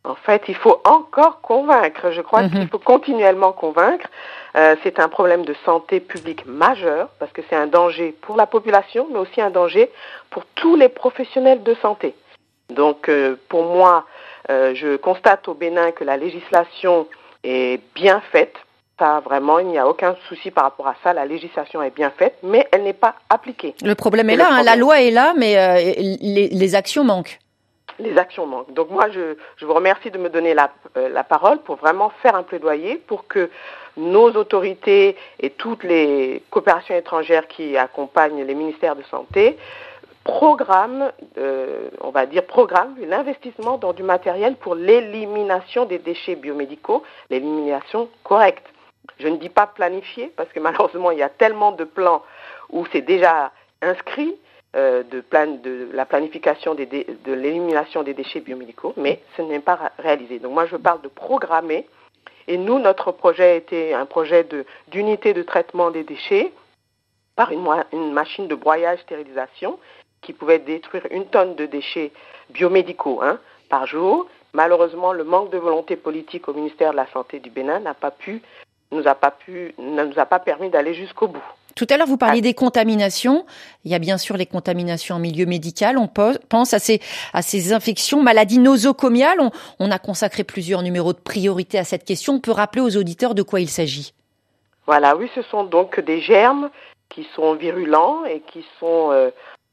S11: En fait, il faut encore convaincre. Je crois mmh. qu'il faut continuellement convaincre. Euh, c'est un problème de santé publique majeur parce que c'est un danger pour la population, mais aussi un danger pour tous les professionnels de santé. Donc, euh, pour moi, euh, je constate au Bénin que la législation est bien faite. Ça, vraiment, il n'y a aucun souci par rapport à ça. La législation est bien faite, mais elle n'est pas appliquée.
S3: Le problème est là. Hein, la loi est là, mais euh, les, les actions manquent.
S11: Les actions manquent. Donc moi, je, je vous remercie de me donner la, euh, la parole pour vraiment faire un plaidoyer pour que nos autorités et toutes les coopérations étrangères qui accompagnent les ministères de santé programment, euh, on va dire programment l'investissement dans du matériel pour l'élimination des déchets biomédicaux, l'élimination correcte. Je ne dis pas planifier parce que malheureusement, il y a tellement de plans où c'est déjà inscrit. Euh, de, plan, de la planification des dé, de l'élimination des déchets biomédicaux, mais ce n'est pas réalisé. Donc moi, je parle de programmer. Et nous, notre projet était un projet de, d'unité de traitement des déchets par une, une machine de broyage-stérilisation qui pouvait détruire une tonne de déchets biomédicaux hein, par jour. Malheureusement, le manque de volonté politique au ministère de la Santé du Bénin n'a pas pu, nous a pas pu, ne nous a pas permis d'aller jusqu'au bout.
S3: Tout à l'heure, vous parliez des contaminations. Il y a bien sûr les contaminations en milieu médical. On pense à ces, à ces infections, maladies nosocomiales. On, on a consacré plusieurs numéros de priorité à cette question. On peut rappeler aux auditeurs de quoi il s'agit.
S11: Voilà, oui, ce sont donc des germes qui sont virulents et qui sont euh,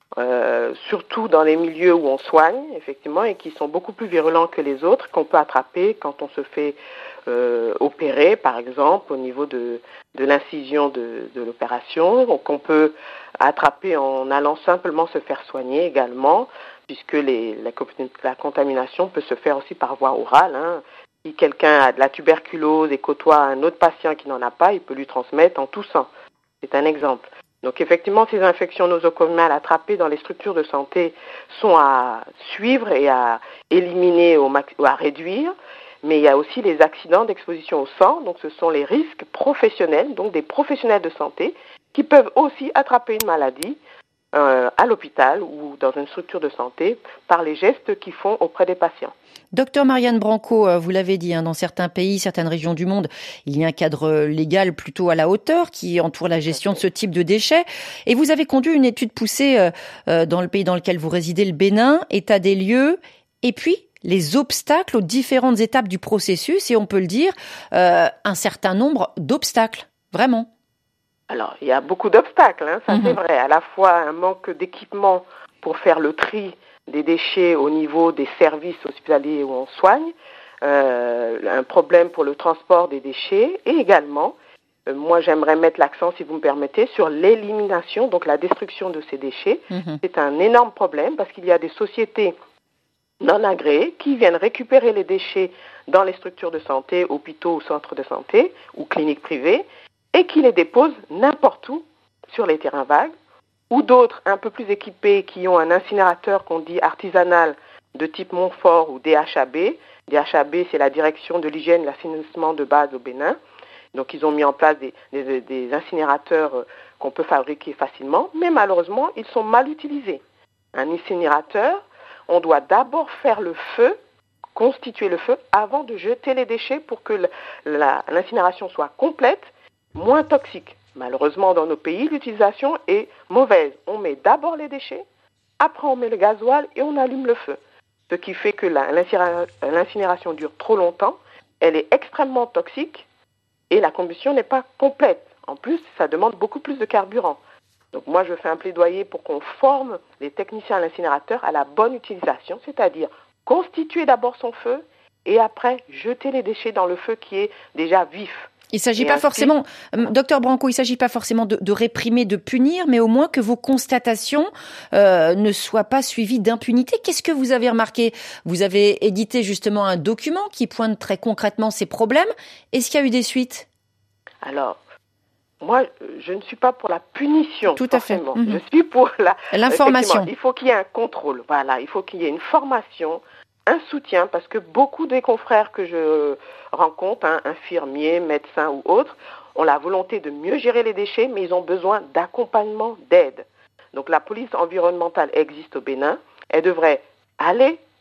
S11: euh, surtout dans les milieux où on soigne, effectivement, et qui sont beaucoup plus virulents que les autres, qu'on peut attraper quand on se fait euh, opérer, par exemple, au niveau de... de l'incision de, de l'opération, qu'on peut attraper en allant simplement se faire soigner également, puisque les, la, la contamination peut se faire aussi par voie orale. Hein. Si quelqu'un a de la tuberculose et côtoie un autre patient qui n'en a pas, il peut lui transmettre en toussant. C'est un exemple. Donc effectivement, ces infections nosocomiales attrapées dans les structures de santé sont à suivre et à éliminer au max- ou à réduire. Mais il y a aussi les accidents d'exposition au sang, donc ce sont les risques professionnels, donc des professionnels de santé qui peuvent aussi attraper une maladie euh, à l'hôpital ou dans une structure de santé par les gestes qu'ils font auprès des patients.
S3: Docteur Marianne Branco, vous l'avez dit, hein, dans certains pays, certaines régions du monde, il y a un cadre légal plutôt à la hauteur qui entoure la gestion de ce type de déchets. Et vous avez conduit une étude poussée euh, dans le pays dans lequel vous résidez, le Bénin, état des lieux, et puis les obstacles aux différentes étapes du processus et on peut le dire, euh, un certain nombre d'obstacles, vraiment.
S11: Alors, il y a beaucoup d'obstacles, hein, ça mmh. c'est vrai. À la fois un manque d'équipement pour faire le tri des déchets au niveau des services hospitaliers où on soigne, euh, un problème pour le transport des déchets et également, euh, moi j'aimerais mettre l'accent, si vous me permettez, sur l'élimination, donc la destruction de ces déchets. Mmh. C'est un énorme problème parce qu'il y a des sociétés non agréés qui viennent récupérer les déchets dans les structures de santé, hôpitaux ou centres de santé ou cliniques privées et qui les déposent n'importe où sur les terrains vagues ou d'autres un peu plus équipés qui ont un incinérateur qu'on dit artisanal de type Montfort ou D H A B. D H A B, c'est la direction de l'hygiène et l'assainissement de base au Bénin. Donc ils ont mis en place des, des, des incinérateurs qu'on peut fabriquer facilement, mais malheureusement ils sont mal utilisés. Un incinérateur, on doit d'abord faire le feu, constituer le feu, avant de jeter les déchets pour que la, l'incinération soit complète, moins toxique. Malheureusement, dans nos pays, l'utilisation est mauvaise. On met d'abord les déchets, après on met le gasoil et on allume le feu. Ce qui fait que la, l'incinération dure trop longtemps, elle est extrêmement toxique et la combustion n'est pas complète. En plus, ça demande beaucoup plus de carburant. Donc moi, je fais un plaidoyer pour qu'on forme les techniciens à l'incinérateur à la bonne utilisation, c'est-à-dire constituer d'abord son feu et après jeter les déchets dans le feu qui est déjà vif.
S3: Il ne s'agit et pas ainsi... forcément, euh, docteur Branco, il ne s'agit pas forcément de, de réprimer, de punir, mais au moins que vos constatations euh, ne soient pas suivies d'impunité. Qu'est-ce que vous avez remarqué ? Vous avez édité justement un document qui pointe très concrètement ces problèmes. Est-ce qu'il y a eu des suites ?
S11: Alors, moi, je ne suis pas pour la punition.
S3: Tout à fait.
S11: Mmh. Je suis pour la
S3: l'information.
S11: Il faut qu'il y ait un contrôle. Voilà, il faut qu'il y ait une formation, un soutien, parce que beaucoup des confrères que je rencontre, hein, infirmiers, médecins ou autres, ont la volonté de mieux gérer les déchets, mais ils ont besoin d'accompagnement, d'aide. Donc la police environnementale existe au Bénin. Elle devrait aller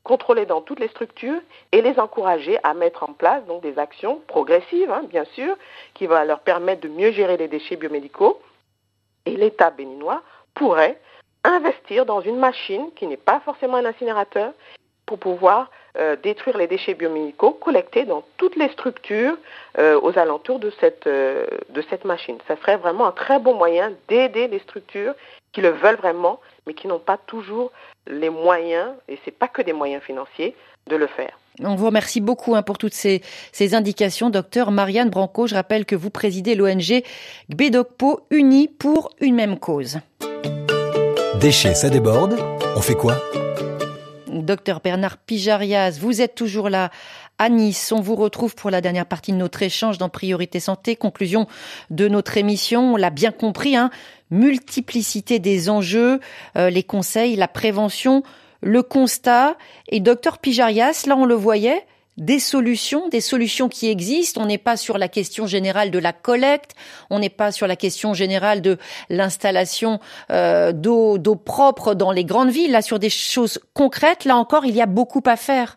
S11: contrôler dans toutes les structures et les encourager à mettre en place donc des actions progressives, hein, bien sûr, qui vont leur permettre de mieux gérer les déchets biomédicaux. Et l'État béninois pourrait investir dans une machine qui n'est pas forcément un incinérateur pour pouvoir euh, détruire les déchets biomédicaux collectés dans toutes les structures euh, aux alentours de cette, euh, de cette machine. Ça serait vraiment un très bon moyen d'aider les structures qui le veulent vraiment, mais qui n'ont pas toujours les moyens, et ce n'est pas que des moyens financiers, de le faire.
S3: On vous remercie beaucoup hein, pour toutes ces, ces indications. Docteur Marianne Branco, je rappelle que vous présidez l'O N G Gbedokpo, unis pour une même cause.
S2: Déchets, ça déborde. On fait quoi ?
S3: Docteur Bernard Pyjarias, vous êtes toujours là à Nice. On vous retrouve pour la dernière partie de notre échange dans Priorité Santé. Conclusion de notre émission. On l'a bien compris, hein, multiplicité des enjeux, euh, les conseils, la prévention, le constat. Et docteur Pyjarias, là on le voyait, des solutions, des solutions qui existent. On n'est pas sur la question générale de la collecte, on n'est pas sur la question générale de l'installation euh, d'eau, d'eau propre dans les grandes villes. Là, sur des choses concrètes, là encore, il y a beaucoup à faire.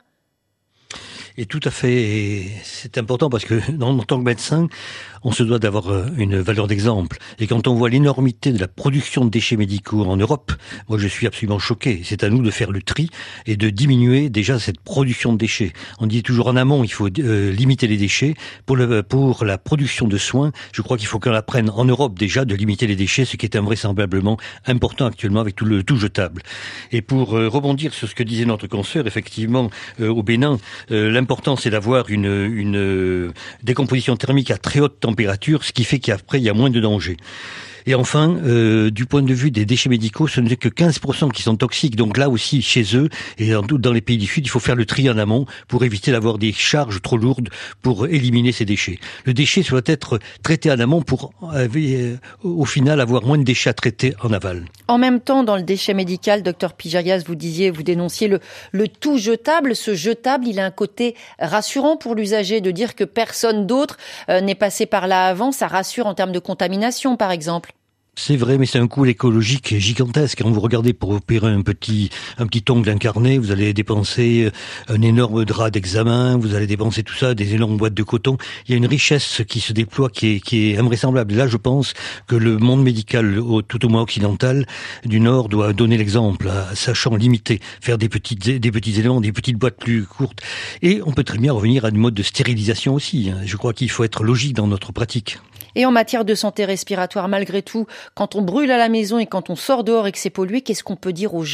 S4: Et tout à fait, et c'est important parce que en tant que médecin, on se doit d'avoir une valeur d'exemple. Et quand on voit l'énormité de la production de déchets médicaux en Europe, moi je suis absolument choqué. C'est à nous de faire le tri et de diminuer déjà cette production de déchets. On dit toujours en amont, il faut euh, limiter les déchets. Pour, le, pour la production de soins, je crois qu'il faut qu'on apprenne en Europe déjà de limiter les déchets, ce qui est invraisemblablement important actuellement avec tout le tout jetable. Et pour euh, rebondir sur ce que disait notre consoeur, effectivement, euh, au Bénin, euh, l'important c'est d'avoir une, une euh, décomposition thermique à très haute température, ce qui fait qu'après, il y a moins de danger. Et enfin, euh, du point de vue des déchets médicaux, ce n'est que quinze pour cent qui sont toxiques. Donc là aussi, chez eux, et dans, dans les pays du Sud, il faut faire le tri en amont pour éviter d'avoir des charges trop lourdes pour éliminer ces déchets. Le déchet doit être traité en amont pour, euh, au final, avoir moins de déchets à traiter en aval.
S3: En même temps, dans le déchet médical, docteur Pyjarias, vous disiez, vous dénonciez le, le tout jetable. Ce jetable, il a un côté rassurant pour l'usager de dire que personne d'autre euh, n'est passé par là avant. Ça rassure en termes de contamination, par exemple.
S4: C'est vrai, mais c'est un coût écologique gigantesque. Quand vous regardez pour opérer un petit, un petit ongle incarné, vous allez dépenser un énorme drap d'examen, vous allez dépenser tout ça, des énormes boîtes de coton. Il y a une richesse qui se déploie qui est, qui est invraisemblable. Et là, je pense que le monde médical, tout au moins occidental, du Nord, doit donner l'exemple, sachant limiter, faire des petites, des petits éléments, des petites boîtes plus courtes. Et on peut très bien revenir à une mode de stérilisation aussi. Je crois qu'il faut être logique dans notre pratique.
S3: Et en matière de santé respiratoire, malgré tout, quand on brûle à la maison et quand on sort dehors et que c'est pollué, qu'est-ce qu'on peut dire aux gens ?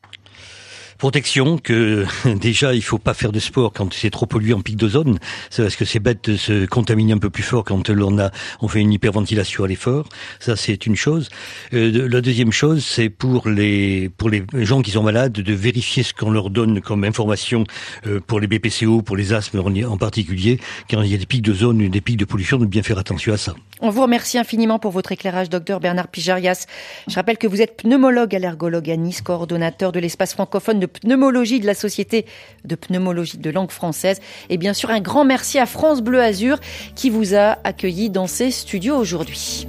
S4: Protection, que déjà il faut pas faire de sport quand c'est trop pollué en pic d'ozone, c'est parce que c'est bête de se contaminer un peu plus fort quand l'on a on fait une hyperventilation à l'effort. Ça c'est une chose. Euh, la deuxième chose, c'est pour les pour les gens qui sont malades de vérifier ce qu'on leur donne comme information euh, pour les B P C O, pour les asthmes en particulier, quand il y a des pics d'ozone, des pics de pollution, de bien faire attention à ça.
S3: On vous remercie infiniment pour votre éclairage, docteur Bernard Pyjarias. Je rappelle que vous êtes pneumologue allergologue à Nice, coordonnateur de l'espace francophone de pneumologie de la Société de pneumologie de langue française. Et bien sûr, un grand merci à France Bleu Azur qui vous a accueilli dans ses studios aujourd'hui.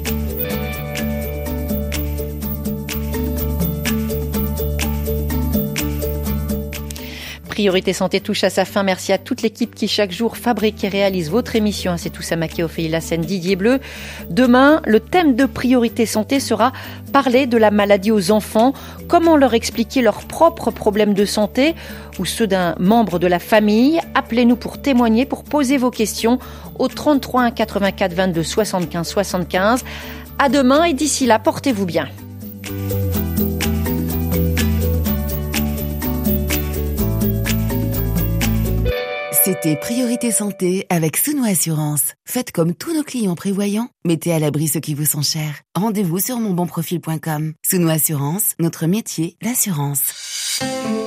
S3: Priorité Santé touche à sa fin. Merci à toute l'équipe qui chaque jour fabrique et réalise votre émission. C'est tout Samaké, Ophélie Lassène, Didier Bleu. Demain, le thème de Priorité Santé sera parler de la maladie aux enfants, comment leur expliquer leurs propres problèmes de santé ou ceux d'un membre de la famille. Appelez-nous pour témoigner, pour poser vos questions au trente-trois un quatre-vingt-quatre vingt-deux soixante-quinze soixante-quinze. À demain et d'ici là, portez-vous bien.
S1: C'était Priorité Santé avec Souno Assurance. Faites comme tous nos clients prévoyants. Mettez à l'abri ceux qui vous sont chers. Rendez-vous sur mon bon profil point com. Souno Assurance, notre métier, l'assurance.